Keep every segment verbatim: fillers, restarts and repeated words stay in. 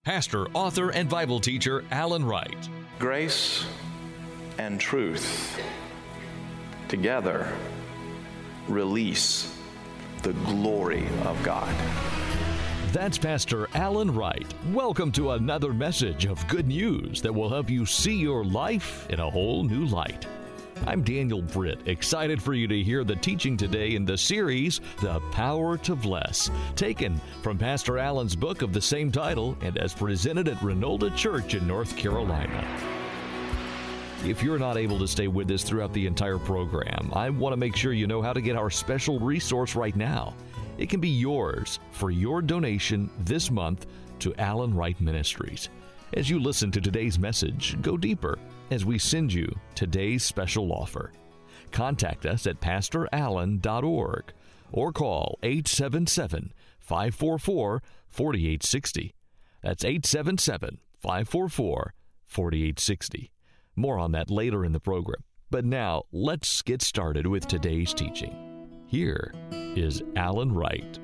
Pastor, author, and Bible teacher Alan Wright. Grace and truth together release the glory of God. That's Pastor Alan Wright. Welcome to another message of good news that will help you see your life in a whole new light. I'm Daniel Britt, excited for you to hear the teaching today in the series, The Power to Bless, taken from Pastor Alan's book of the same title and as presented at Renolda Church in North Carolina. If you're not able to stay with us throughout the entire program, I want to make sure you know how to get our special resource right now. It can be yours for your donation this month to Alan Wright Ministries. As you listen to today's message, go deeper as we send you today's special offer. Contact us at pastor allen dot org or call eight seven seven, five four four, four eight six zero. That's eight seven seven, five four four, four eight six zero. More on that later in the program. But now, let's get started with today's teaching. Here is Alan Wright.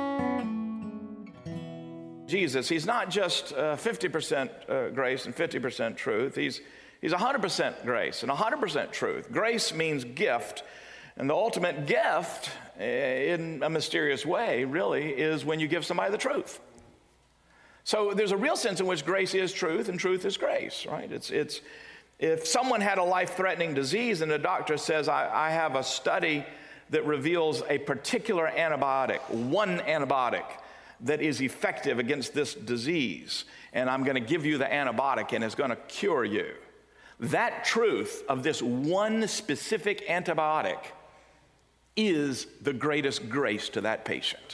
Jesus, he's not just uh, fifty percent uh, grace and fifty percent truth. He's he's one hundred percent grace and one hundred percent truth. Grace means gift, and the ultimate gift, uh, in a mysterious way, really, is when you give somebody the truth. So there's a real sense in which grace is truth and truth is grace, right? It's it's if someone had a life-threatening disease and the doctor says, I, I have a study that reveals a particular antibiotic, one antibiotic, that is effective against this disease, and I'm going to give you the antibiotic and it's going to cure you. That truth of this one specific antibiotic is the greatest grace to that patient.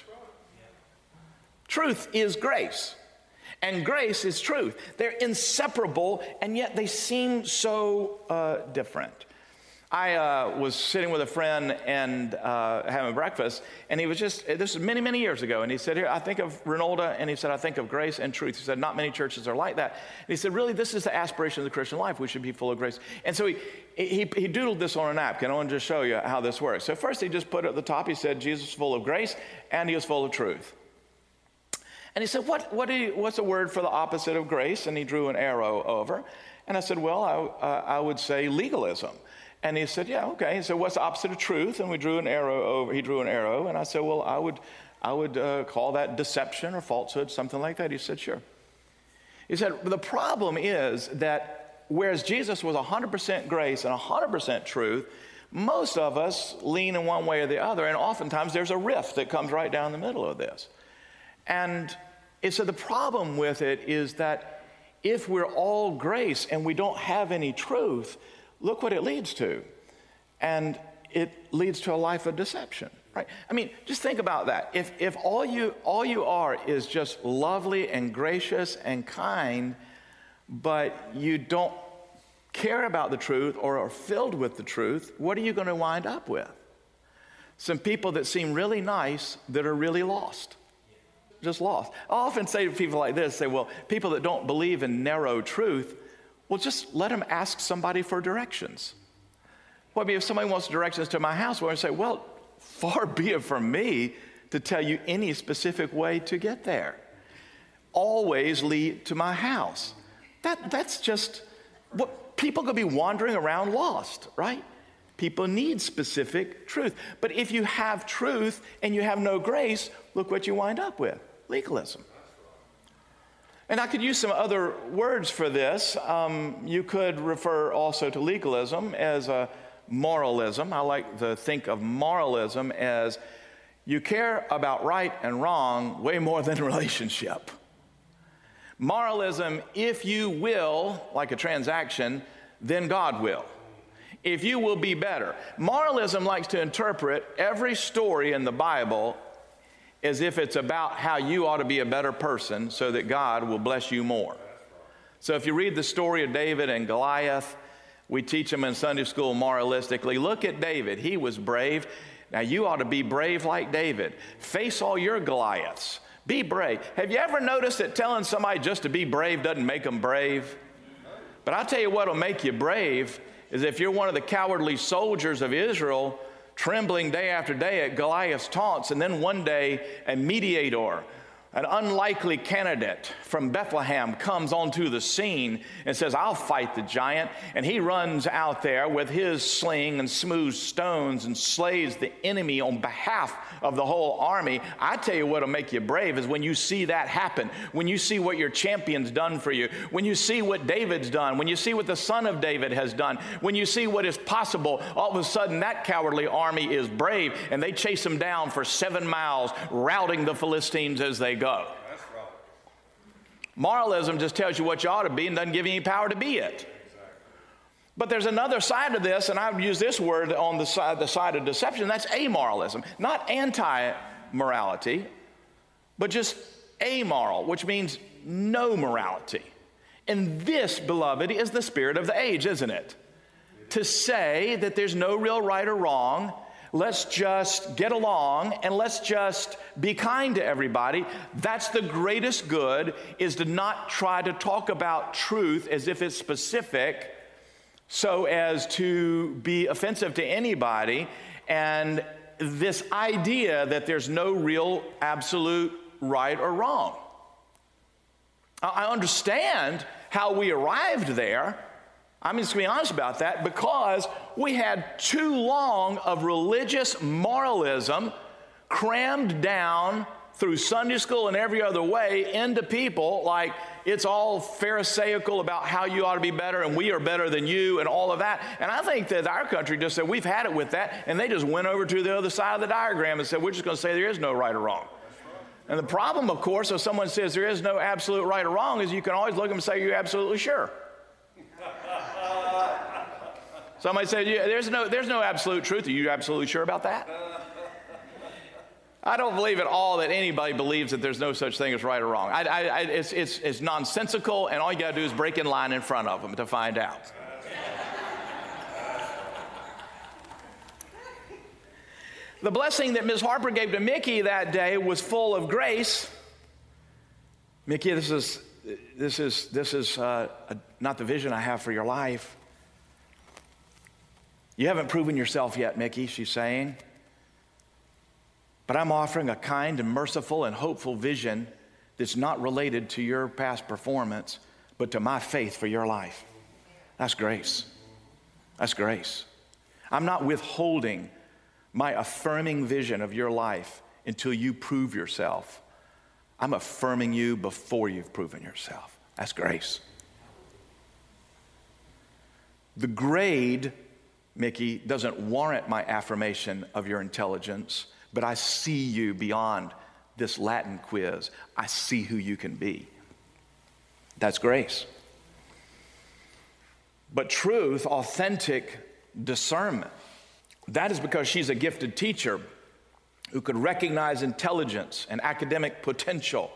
Truth is grace, and grace is truth. They're inseparable, and yet they seem so uh, different. I uh, was sitting with a friend and uh, having breakfast, and he was just, this was many, many years ago, and he said, here, I think of Renolda, and he said, I think of grace and truth. He said, not many churches are like that. And he said, really, this is the aspiration of the Christian life. We should be full of grace. And so he, he, he doodled this on a napkin. I want to just show you how this works. So first he just put at the top, he said, Jesus is full of grace, and he is full of truth. And he said, what, what do you, what's a word for the opposite of grace? And he drew an arrow over. And I said, well, I, uh, I would say legalism. And he said, yeah, okay. He said, what's the opposite of truth? And we drew an arrow over. He drew an arrow. And I said, well, I would I would uh, call that deception or falsehood, something like that. He said, sure. He said, the problem is that whereas Jesus was one hundred percent grace and one hundred percent truth, most of us lean in one way or the other. And oftentimes there's a rift that comes right down the middle of this. And he said, the problem with it is that if we're all grace and we don't have any truth, look what it leads to. And it leads to a life of deception, right? I mean, just think about that. If if all you all you are is just lovely and gracious and kind, but you don't care about the truth or are filled with the truth, what are you going to wind up with? Some people that seem really nice that are really lost. Just lost. I often say to people like this, say, well, people that don't believe in narrow truth, well, just let them ask somebody for directions. Well, I mean, if somebody wants directions to my house, well, I say, well, far be it from me to tell you any specific way to get there. Always lead to my house. That, that's just what people could be wandering around lost, right? People need specific truth. But if you have truth and you have no grace, look what you wind up with, legalism. And I could use some other words for this. Um, you could refer also to legalism as a moralism. I like to think of moralism as you care about right and wrong way more than relationship. Moralism, if you will, like a transaction, then God will. If you will be better. Moralism likes to interpret every story in the Bible as if it's about how you ought to be a better person so that God will bless you more. So if you read the story of David and Goliath, we teach them in Sunday school moralistically. Look at David. He was brave. Now you ought to be brave like David. Face all your Goliaths. Be brave. Have you ever noticed that telling somebody just to be brave doesn't make them brave? But I'll tell you what will make you brave is if you're one of the cowardly soldiers of Israel trembling day after day at Goliath's taunts, and then one day a mediator an unlikely candidate from Bethlehem comes onto the scene and says, I'll fight the giant. And he runs out there with his sling and smooth stones and slays the enemy on behalf of the whole army. I tell you what'll make you brave is when you see that happen, when you see what your champion's done for you, when you see what David's done, when you see what the son of David has done, when you see what is possible, all of a sudden that cowardly army is brave, and they chase him down for seven miles, routing the Philistines as they go. That's right. Moralism just tells you what you ought to be and doesn't give you any power to be it. Exactly. But there's another side of this, and I've used this word on the side, the side of deception. That's amoralism, not anti-morality, but just amoral, which means no morality. And this, beloved, is the spirit of the age, isn't it? To say that there's no real right or wrong. Let's just get along and let's just be kind to everybody. That's the greatest good, is to not try to talk about truth as if it's specific so as to be offensive to anybody. And this idea that there's no real absolute right or wrong. I understand how we arrived there. I'm just going to be honest about that, because we had too long of religious moralism crammed down through Sunday school and every other way into people, like it's all pharisaical about how you ought to be better and we are better than you and all of that. And I think that our country just said, we've had it with that, and they just went over to the other side of the diagram and said, we're just going to say there is no right or wrong. And the problem, of course, if someone says there is no absolute right or wrong, is you can always look at them and say, you're absolutely sure. Somebody said, yeah, there's no, there's no absolute truth. Are you absolutely sure about that? I don't believe at all that anybody believes that there's no such thing as right or wrong. I, I, I, it's, it's, it's nonsensical, and all you got to do is break in line in front of them to find out. The blessing that Miz Harper gave to Mickey that day was full of grace. Mickey, this is, this is, this is uh, a, not the vision I have for your life. You haven't proven yourself yet, Mickey, she's saying. But I'm offering a kind and merciful and hopeful vision that's not related to your past performance, but to my faith for your life. That's grace. That's grace. I'm not withholding my affirming vision of your life until you prove yourself. I'm affirming you before you've proven yourself. That's grace. The grade, Mickey, doesn't warrant my affirmation of your intelligence, but I see you beyond this Latin quiz. I see who you can be. That's grace. But truth, authentic discernment, that is because she's a gifted teacher who could recognize intelligence and academic potential.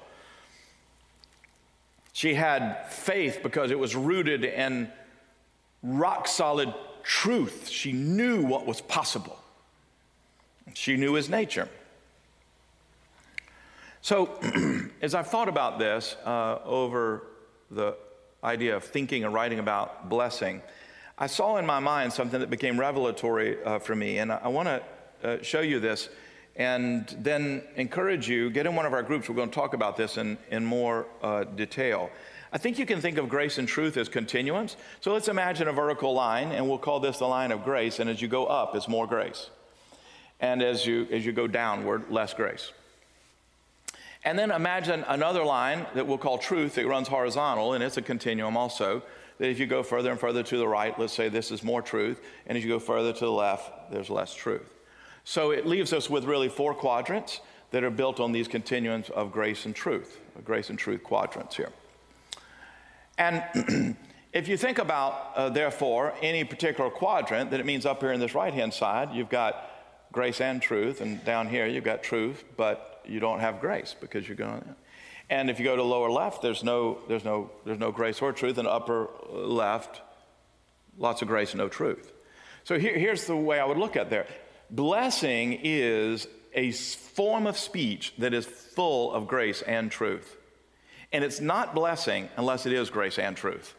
She had faith because it was rooted in rock-solid truth. She knew what was possible. She knew his nature. So, as I've thought about this uh, over the idea of thinking and writing about blessing, I saw in my mind something that became revelatory uh, for me, and I, I want to uh, show you this and then encourage you, get in one of our groups. We're going to talk about this in, in more uh, detail. I think you can think of grace and truth as continuums. So let's imagine a vertical line, and we'll call this the line of grace, and as you go up, it's more grace. And as you, as you go downward, less grace. And then imagine another line that we'll call truth that runs horizontal, and it's a continuum also, that if you go further and further to the right, let's say this is more truth, and as you go further to the left, there's less truth. So it leaves us with really four quadrants that are built on these continuums of grace and truth, grace and truth quadrants here. And if you think about, uh, therefore, any particular quadrant, then it means up here in this right-hand side, you've got grace and truth, and down here you've got truth, but you don't have grace because you're going. And if you go to lower left, there's no, there's no, there's no grace or truth, and upper left, lots of grace and no truth. So here, here's the way I would look at there. Blessing is a form of speech that is full of grace and truth. And it's not blessing unless it is grace and truth.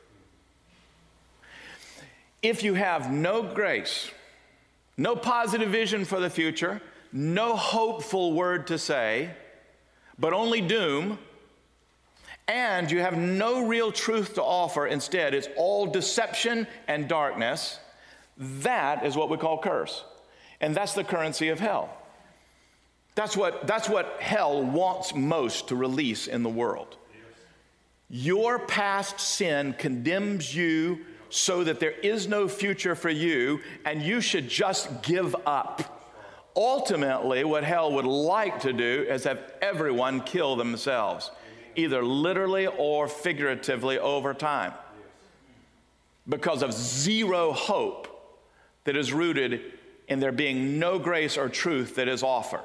If you have no grace, no positive vision for the future, no hopeful word to say, but only doom, and you have no real truth to offer, instead it's all deception and darkness, that is what we call curse. And that's the currency of hell. That's what, that's what hell wants most to release in the world. Your past sin condemns you so that there is no future for you, and you should just give up. Ultimately, what hell would like to do is have everyone kill themselves, either literally or figuratively over time, because of zero hope that is rooted in there being no grace or truth that is offered.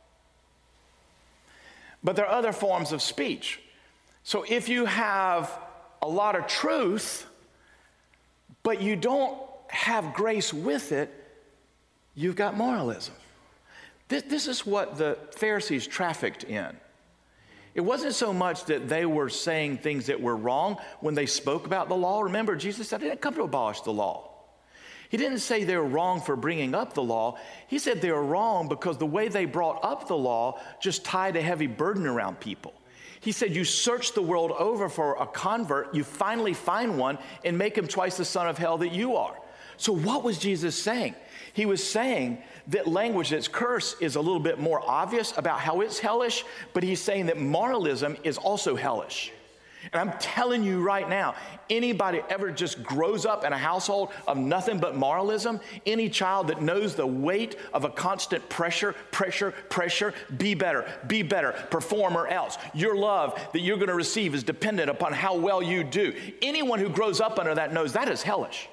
But there are other forms of speech. So if you have a lot of truth, but you don't have grace with it, you've got moralism. This, this is what the Pharisees trafficked in. It wasn't so much that they were saying things that were wrong when they spoke about the law. Remember, Jesus said, I didn't come to abolish the law. He didn't say they were wrong for bringing up the law. He said they were wrong because the way they brought up the law just tied a heavy burden around people. He said, you search the world over for a convert, you finally find one and make him twice the son of hell that you are. So what was Jesus saying? He was saying that language that's cursed is a little bit more obvious about how it's hellish, but he's saying that moralism is also hellish. And I'm telling you right now, anybody ever just grows up in a household of nothing but moralism, any child that knows the weight of a constant pressure, pressure, pressure, be better, be better, perform or else. Your love that you're going to receive is dependent upon how well you do. Anyone who grows up under that knows that is hellish.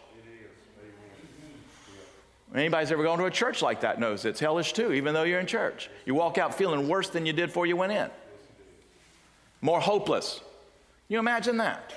Anybody's ever gone to a church like that knows it's hellish too, even though you're in church. You walk out feeling worse than you did before you went in. More hopeless. You imagine that?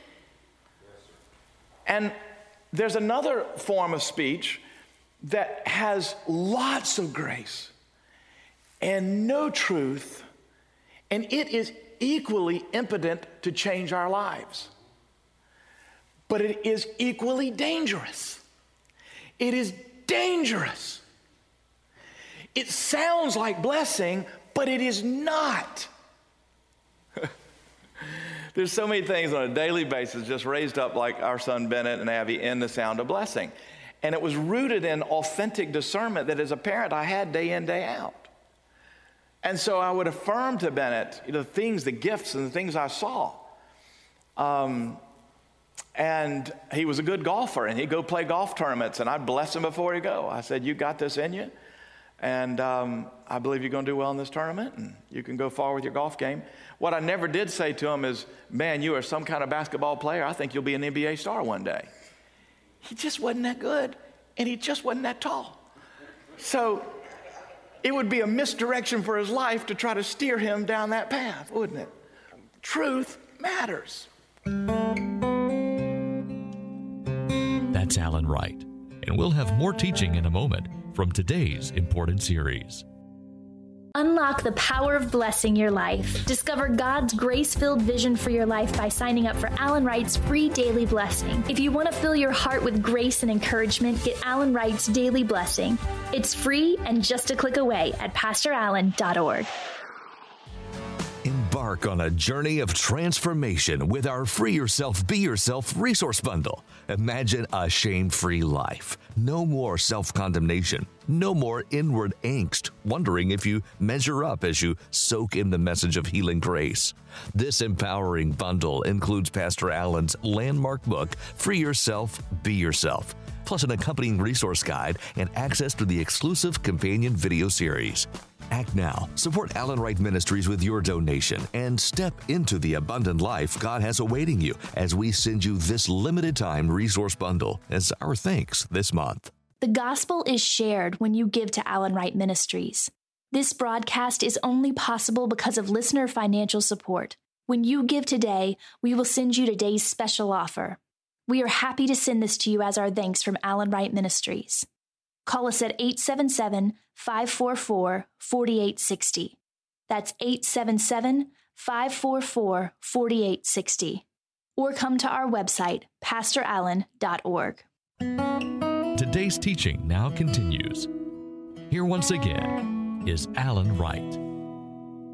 And there's another form of speech that has lots of grace and no truth, and it is equally impotent to change our lives. But it is equally dangerous. It is dangerous. It sounds like blessing, but it is not. There's so many things on a daily basis just raised up like our son Bennett and Abby in the sound of blessing. And it was rooted in authentic discernment that as a parent I had day in, day out. And so I would affirm to Bennett, you know, the things, the gifts and the things I saw. Um, and he was a good golfer, and he'd go play golf tournaments, and I'd bless him before he'd go. I said, you got this in you, and um, I believe you're going to do well in this tournament, and you can go far with your golf game. What I never did say to him is, man, you are some kind of basketball player. I think you'll be an N B A star one day. He just wasn't that good, and he just wasn't that tall. So it would be a misdirection for his life to try to steer him down that path, wouldn't it? Truth matters. That's Alan Wright, and we'll have more teaching in a moment from today's important series. Unlock the power of blessing your life. Discover God's grace-filled vision for your life by signing up for Alan Wright's free daily blessing. If you want to fill your heart with grace and encouragement, get Alan Wright's daily blessing. It's free and just a click away at pastor allen dot org. Embark on a journey of transformation with our Free Yourself, Be Yourself resource bundle. Imagine a shame-free life. No more self-condemnation. No more inward angst, wondering if you measure up as you soak in the message of healing grace. This empowering bundle includes Pastor Allen's landmark book, Free Yourself, Be Yourself, plus an accompanying resource guide and access to the exclusive companion video series. Act now. Support Alan Wright Ministries with your donation and step into the abundant life God has awaiting you as we send you this limited time resource bundle as our thanks this month. The gospel is shared when you give to Alan Wright Ministries. This broadcast is only possible because of listener financial support. When you give today, we will send you today's special offer. We are happy to send this to you as our thanks from Alan Wright Ministries. Call us at eight seven seven, five four four, four eight six zero. That's eight seven seven, five four four, four eight six zero. Or come to our website, pastor allen dot org. Today's teaching now continues. Here once again is Alan Wright.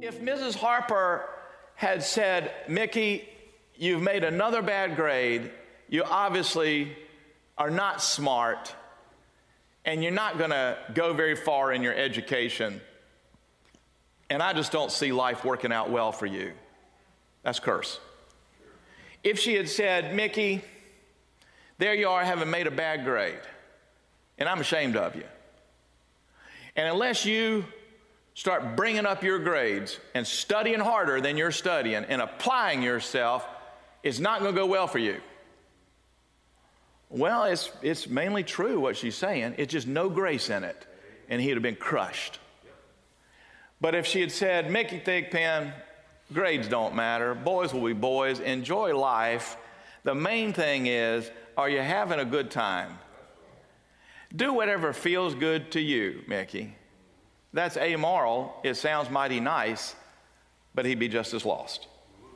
If Missus Harper had said, Mickey, you've made another bad grade, you obviously are not smart, and you're not going to go very far in your education, and I just don't see life working out well for you. That's curse. If she had said, Mickey, there you are having made a bad grade, and I'm ashamed of you. And unless you start bringing up your grades and studying harder than you're studying and applying yourself, it's not going to go well for you. Well, it's, it's mainly true what she's saying. It's just no grace in it, and he'd have been crushed. But if she had said, Mickey Thigpen, grades don't matter. Boys will be boys. Enjoy life. The main thing is, are you having a good time? Do whatever feels good to you, Mickey. That's amoral. It sounds mighty nice, but he'd be just as lost.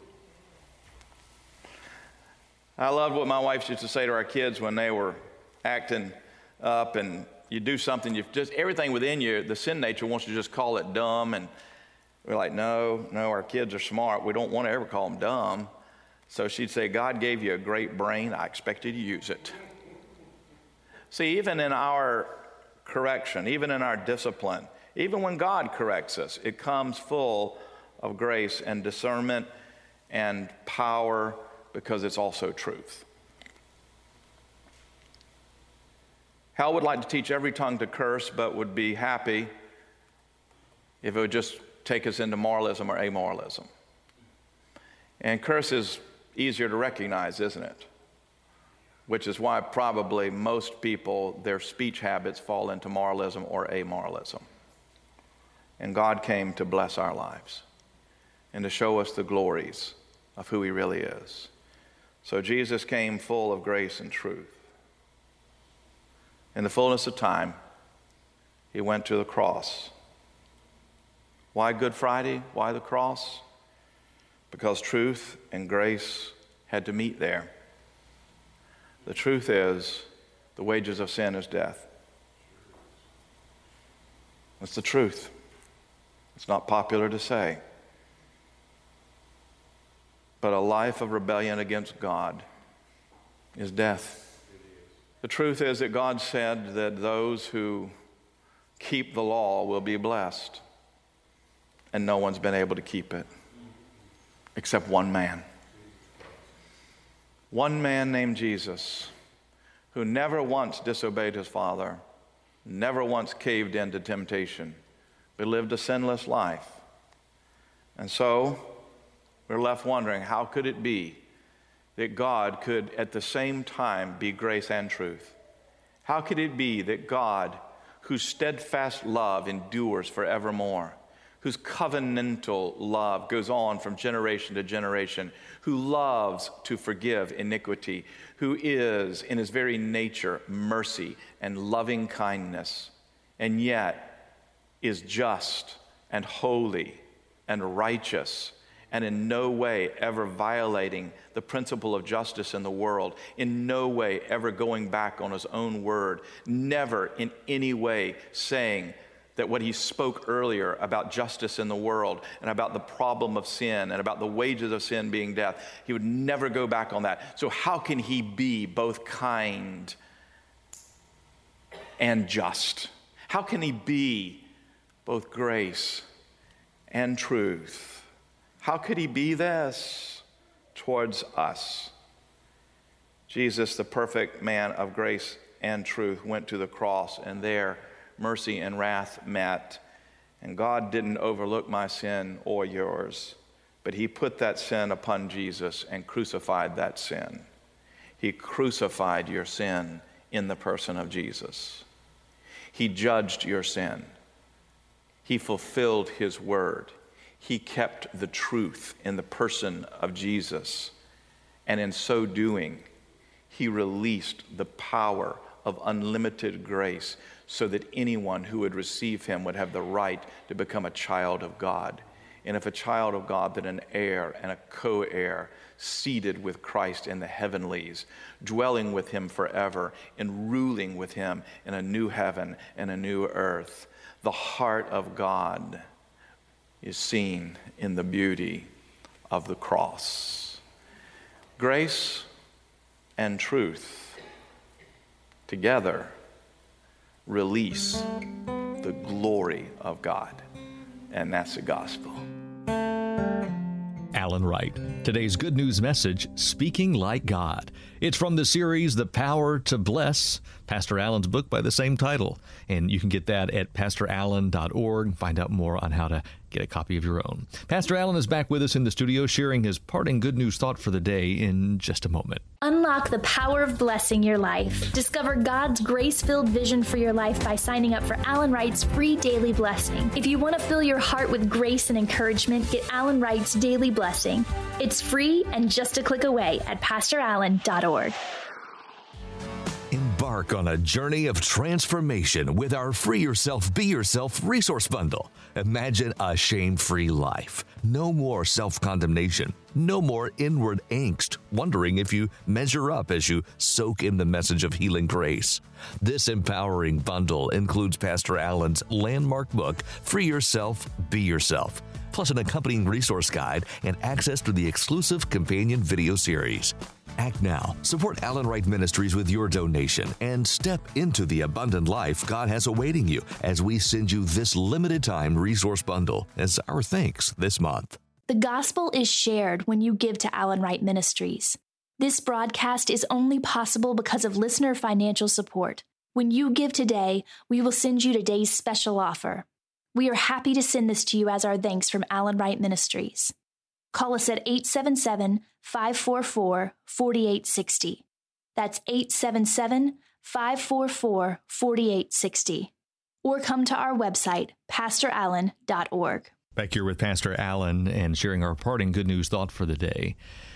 I loved what my wife used to say to our kids when they were acting up, and you do something, you just everything within you, the sin nature wants to just call it dumb, and we're like, no, no, our kids are smart. We don't want to ever call them dumb. So she'd say, God gave you a great brain. I expect you to use it. See, even in our correction, even in our discipline, even when God corrects us, it comes full of grace and discernment and power, because it's also truth. Hell would like to teach every tongue to curse, but would be happy if it would just take us into moralism or amoralism. And curse is easier to recognize, isn't it? Which is why probably most people, their speech habits fall into moralism or amoralism. And God came to bless our lives and to show us the glories of who he really is. So Jesus came full of grace and truth. In the fullness of time, he went to the cross. Why Good Friday? Why the cross? Because truth and grace had to meet there. The truth is, the wages of sin is death. That's the truth. It's not popular to say. But a life of rebellion against God is death. The truth is that God said that those who keep the law will be blessed. And no one's been able to keep it except one man. One man named Jesus, who never once disobeyed his Father, never once caved into temptation, but lived a sinless life. And so we're left wondering, how could it be that God could at the same time be grace and truth? How could it be that God, whose steadfast love endures forevermore, whose covenantal love goes on from generation to generation, who loves to forgive iniquity, who is in his very nature mercy and loving kindness, and yet is just and holy and righteous, and in no way ever violating the principle of justice in the world, in no way ever going back on his own word, never in any way saying that what he spoke earlier about justice in the world and about the problem of sin and about the wages of sin being death, he would never go back on that. So how can he be both kind and just? How can he be both grace and truth? How could he be this towards us? Jesus, the perfect man of grace and truth, went to the cross, and there mercy and wrath met. And God didn't overlook my sin or yours, but he put that sin upon Jesus and crucified that sin. He crucified your sin in the person of Jesus. He judged your sin. He fulfilled his word. He kept the truth in the person of Jesus. And in so doing, he released the power of unlimited grace so that anyone who would receive him would have the right to become a child of God. And if a child of God, then an heir and a co-heir, seated with Christ in the heavenlies, dwelling with him forever and ruling with him in a new heaven and a new earth. The heart of God is seen in the beauty of the cross. Grace and truth together release the glory of God, and that's the gospel. Alan Wright. Today's good news message, Speaking Like God. It's from the series, The Power to Bless, Pastor Alan's book by the same title. And you can get that at pastor allen dot org and find out more on how to get a copy of your own. Pastor Alan is back with us in the studio, sharing his parting good news thought for the day in just a moment. Unlock the power of blessing your life. Discover God's grace-filled vision for your life by signing up for Alan Wright's free daily blessing. If you want to fill your heart with grace and encouragement, get Alan Wright's daily blessing. It's free and just a click away at pastor allen dot org. Embark on a journey of transformation with our Free Yourself, Be Yourself resource bundle. Imagine a shame-free life. No more self-condemnation. No more inward angst, wondering if you measure up as you soak in the message of healing grace. This empowering bundle includes Pastor Alan's landmark book, Free Yourself, Be Yourself, plus an accompanying resource guide and access to the exclusive companion video series. Act now. Support Alan Wright Ministries with your donation and step into the abundant life God has awaiting you as we send you this limited time resource bundle as our thanks this month. The gospel is shared when you give to Alan Wright Ministries. This broadcast is only possible because of listener financial support. When you give today, we will send you today's special offer. We are happy to send this to you as our thanks from Alan Wright Ministries. Call us at eight seven seven, five four four, four eight six zero. That's eight seven seven, five four four, four eight six zero. Or come to our website, pastor allen dot org. Back here with Pastor Alan and sharing our parting good news thought for the day.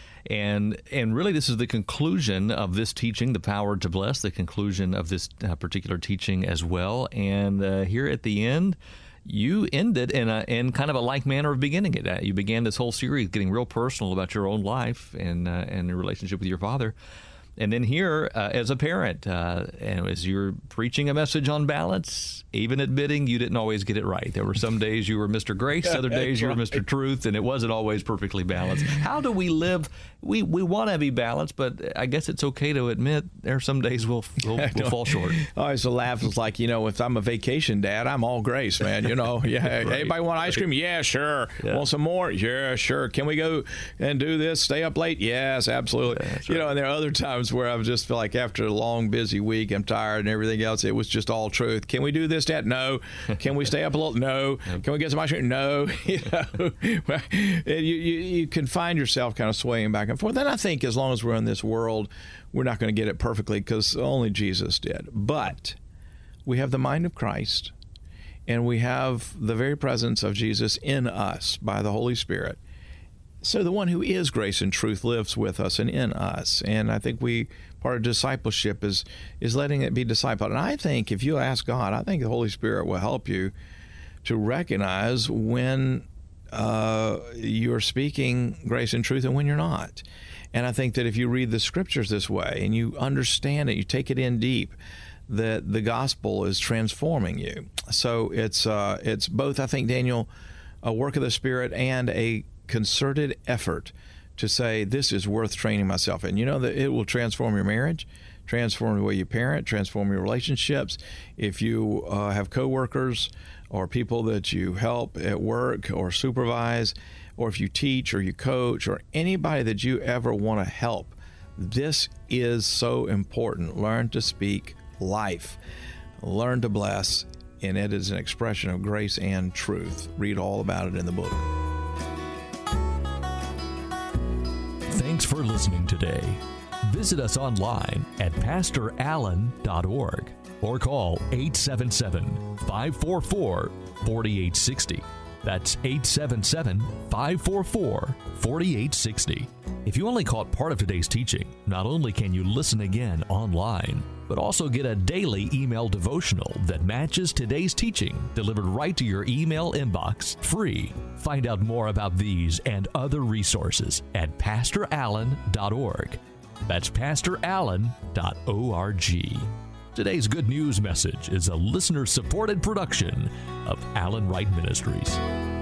And and really, this is the conclusion of this teaching, The Power to Bless, the conclusion of this uh, particular teaching as well. And uh, here at the end, you ended in a in kind of a like manner of beginning it. You began this whole series getting real personal about your own life and uh, and your relationship with your father. And then here, uh, as a parent, uh, and as you're preaching a message on balance, even admitting you didn't always get it right. There were some days you were Mister Grace, other days you were Mister Truth, and it wasn't always perfectly balanced. How do we live? We we want to be balanced, but I guess it's okay to admit there are some days we'll, we'll, we'll fall short. I always laugh. It's like, you know, if I'm a vacation dad, I'm all grace, man. You know, yeah. Right. Anybody want ice cream? Yeah, sure. Yeah. Want some more? Yeah, sure. Can we go and do this? Stay up late? Yes, absolutely. Yeah, you right. know, and there are other times where I just feel like after a long, busy week, I'm tired and everything else. It was just all truth. Can we do this, Dad? No. Can we stay up a little? No. Can we get some ice cream? No. You know, you, you, you can find yourself kind of swaying back and forth. Then I think as long as we're in this world, we're not going to get it perfectly because only Jesus did. But we have the mind of Christ, and we have the very presence of Jesus in us by the Holy Spirit. So the one who is grace and truth lives with us and in us. And I think we part of discipleship is is letting it be discipled. And I think if you ask God, I think the Holy Spirit will help you to recognize when uh, you're speaking grace and truth and when you're not. And I think that if you read the scriptures this way and you understand it, you take it in deep, that the gospel is transforming you. So it's uh, it's both, I think, Daniel, a work of the Spirit and a concerted effort to say, this is worth training myself in. You know that it will transform your marriage, transform the way you parent, transform your relationships. If you uh, have coworkers or people that you help at work or supervise, or if you teach or you coach or anybody that you ever want to help, this is so important. Learn to speak life. Learn to bless, and it is an expression of grace and truth. Read all about it in the book. Thanks for listening today. Visit us online at pastor allen dot org or call eight seven seven, five four four, four eight six zero. That's eight seven seven, five four four, four eight six zero. If you only caught part of today's teaching, not only can you listen again online, but also get a daily email devotional that matches today's teaching delivered right to your email inbox, free. Find out more about these and other resources at pastor allen dot org. That's pastor allen dot org. Today's good news message is a listener-supported production of Alan Wright Ministries.